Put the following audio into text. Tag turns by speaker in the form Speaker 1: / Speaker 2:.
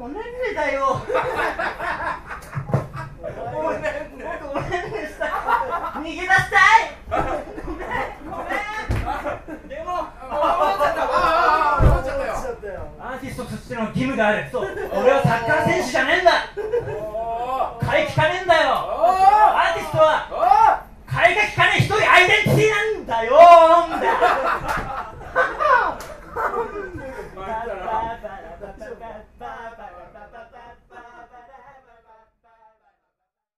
Speaker 1: おねんねだよ。
Speaker 2: ごめんね。
Speaker 1: ごめんでした。逃げ出したい。ごめん。でも
Speaker 2: 終わっちゃったよ。
Speaker 1: アーティストとしての義務がある。そう、俺はサッカー選手じゃ